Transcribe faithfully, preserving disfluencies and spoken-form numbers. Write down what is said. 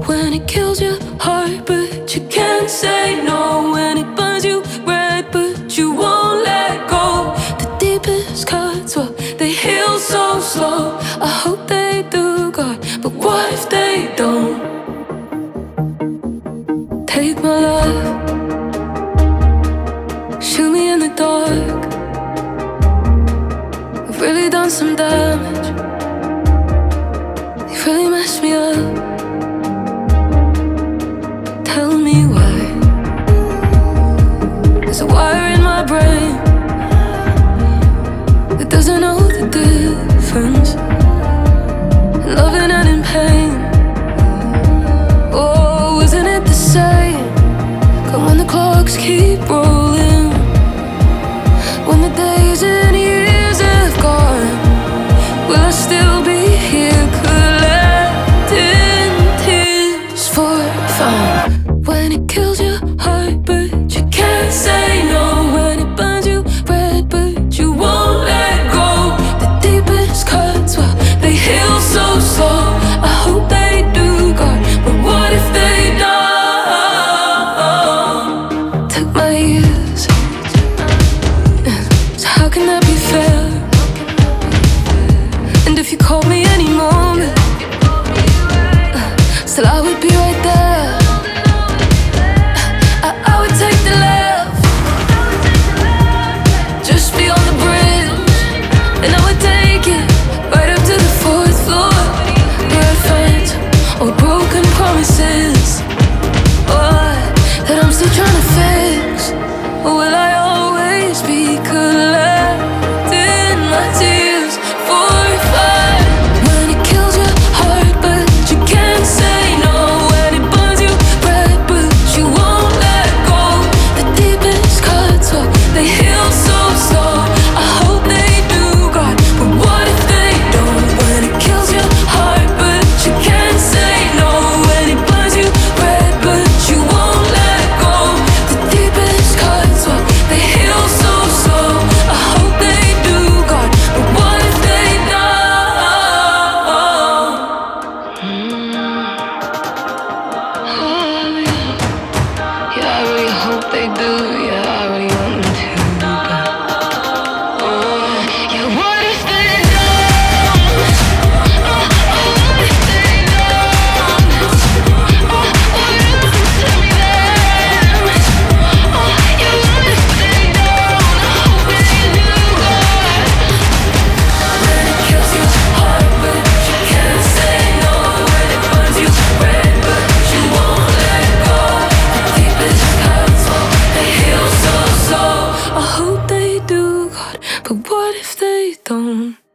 When it kills your heart, but you can't say no. When it burns you red, but you won't let go. The deepest cuts, well, they heal so slow. I hope they do, God, but what if they don't? Take my life, shoot me in the dark. I've really done some damage. You've really messed me up. Tell me why. There's a wire in my brain that doesn't know the difference in loving and in pain. Oh, isn't it the same? Come when the clocks keep rolling, when the days and years have gone, will I still be here collecting tears for fun? When it kills your heart, but you can't say no. When it burns you red, but you won't let go. The deepest cuts, well, they heal so slow. I hope they do, God, but what if they don't? Took my years, so how can that be fair? And if you called me any moment, still I would be right there. Take the left, just beyond the bridge, and I would take it right up to the fourth floor, where I'd find all broken promises, oh, that I'm still trying to fix. Or will I always be collecting my tears for fun? When it kills your heart, but you can't say no. When it burns you red, but you won't let go. They heal so slow. I hope they do, God, but what if they don't? When it kills your heart, but you can't say no. When it burns you red, but you won't let go. The deepest cuts, well, they heal so slow. I hope they do, God, but what if they don't? Mm. Oh, yeah. Yeah, I really hope they do. Yeah, I really want them to. But what if they don't?